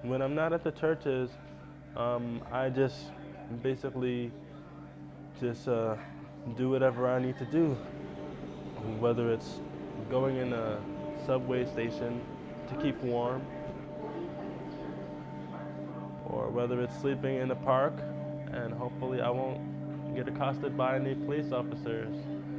When I'm not at the churches, I just basically just do whatever I need to do, whether it's going in a subway station to keep warm, or whether it's sleeping in the park, and hopefully I won't get accosted by any police officers.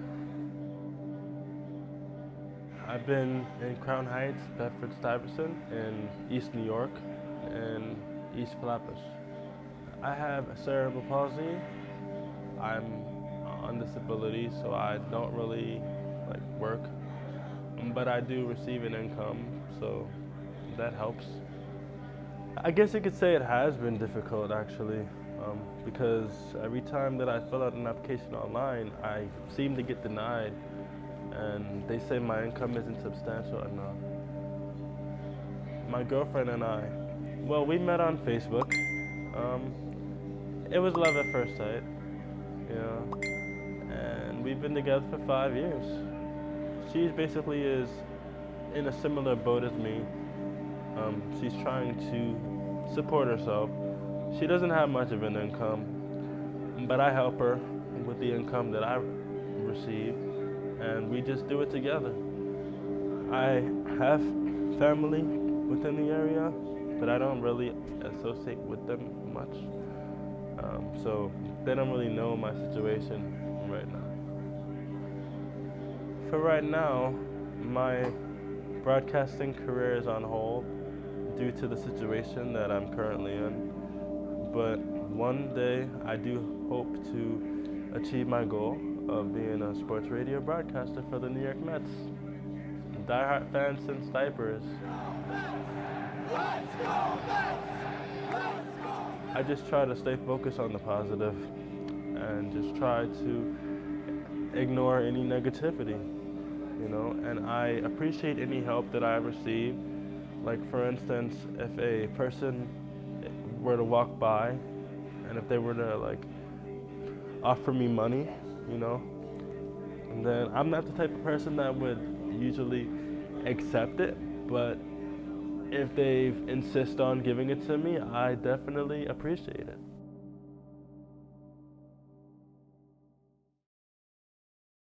I've been in Crown Heights, Bedford-Stuyvesant, in East New York, and East Flatbush. I have cerebral palsy. I'm on disability, so I don't really work, but I do receive an income, so that helps. I guess you could say it has been difficult actually, because every time that I fill out an application online, I seem to get denied, and they say my income isn't substantial enough. My girlfriend and I, well, we met on Facebook. It was love at first sight, you know, and we've been together for 5 years. She basically is in a similar boat as me. She's trying to support herself. She doesn't have much of an income, but I help her with the income that I receive, and we just do it together. I have family within the area, but I don't really associate with them much. So they don't really know my situation right now. For right now, my broadcasting career is on hold due to the situation that I'm currently in. But one day I do hope to achieve my goal of being a sports radio broadcaster for the New York Mets. Diehard fans since diapers. Let's go, Mets! Let's go! I just try to stay focused on the positive and just try to ignore any negativity, you know, and I appreciate any help that I receive. Like for instance, if a person were to walk by and if they were to offer me money, you know, then I'm not the type of person that would usually accept it, but if they insist on giving it to me, I definitely appreciate it.